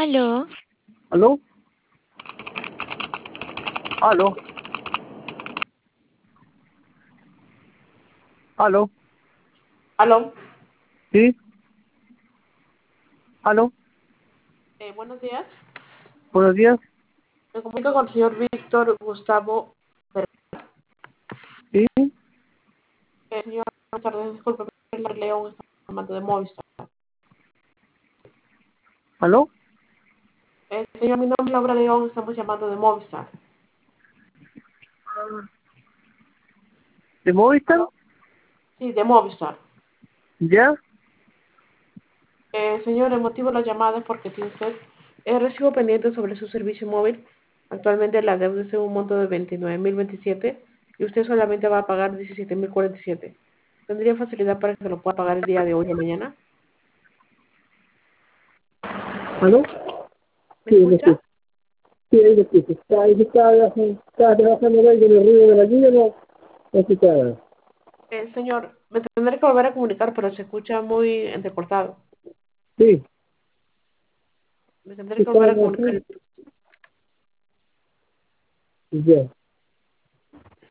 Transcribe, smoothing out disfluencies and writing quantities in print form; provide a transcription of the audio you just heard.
Aló, ¿Aló? ¿Aló? ¿Aló? Aló, ¿Sí? ¿Aló? buenos días. Buenos días. Me comunico con el señor Víctor Gustavo. ¿Sí? Señor, buenas tardes. Disculpe, el León está llamando de Movistar. ¿Aló? Señor, mi nombre es Laura León, estamos llamando de Movistar. ¿De Movistar? Sí, de Movistar. ¿Ya? Señor, el motivo de la llamada es porque tiene usted recibo pendiente sobre su servicio móvil. Actualmente la deuda es de un monto de 29.027 y usted solamente va a pagar 17.047. ¿Tendría facilidad para que se lo pueda pagar el día de hoy o mañana? ¿Aló? ¿Me Sí, lo escucho. escucha? Sí, ahí lo escucho. Está trabajando ahí con el ruido de la lluvia, no escuchaba. Señor, me tendré que volver a comunicar, pero se escucha muy entrecortado. Sí, Me tendré que está volver a trabajando. comunicar. Ya.